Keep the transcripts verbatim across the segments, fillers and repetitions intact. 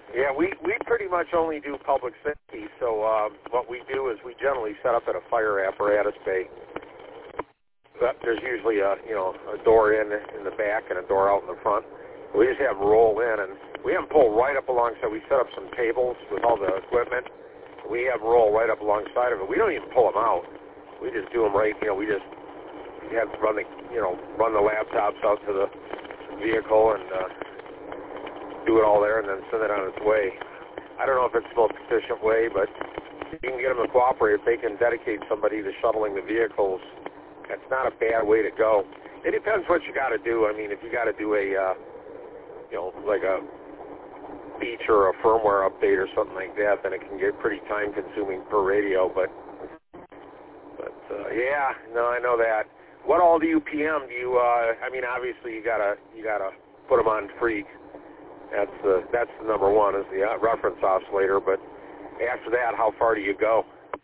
Yeah, we, we pretty much only do public safety, so um, what we do is we generally set up at a fire apparatus bay. But there's usually a, you know, a door in in the back and a door out in the front. We just have them roll in, and we have them pull right up alongside. We set up some tables with all the equipment. We have them roll right up alongside of it. We don't even pull them out. We just do them right, you know, we just have to run the, you know, run the laptops out to the vehicle and uh, do it all there and then send it on its way. I don't know if it's the most efficient way, but if you can get them to cooperate, if they can dedicate somebody to shuttling the vehicles, that's not a bad way to go. It depends what you got to do. I mean, if you got to do a, uh, you know, like a feature or a firmware update or something like that, then it can get pretty time-consuming per radio. But, but uh, yeah, no, I know that. What all do you P M? Do you? Uh, I mean, obviously you gotta you gotta put them on Freak. That's the that's the number one is the uh, reference oscillator. But after that, how far do you go?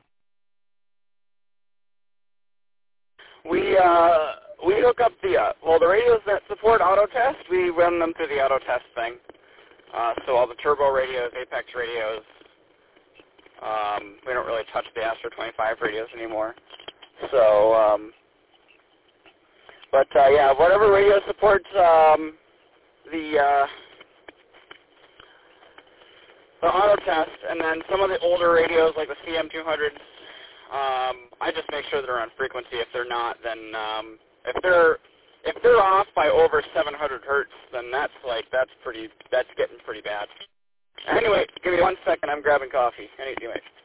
We uh, we hook up the uh, well the radios that support auto test. We run them through the auto test thing. Uh, so all the turbo radios, Apex radios. Um, we don't really touch the Astro twenty-five radios anymore. So, um, but uh, yeah, whatever radio supports um, the uh, the auto test, and then some of the older radios like the C M two hundreds. Um, I just make sure they're on frequency. If they're not, then um, if they're if they're off by over seven hundred hertz, then that's like that's pretty that's getting pretty bad. Anyway, give me one second. I'm grabbing coffee. Anyway.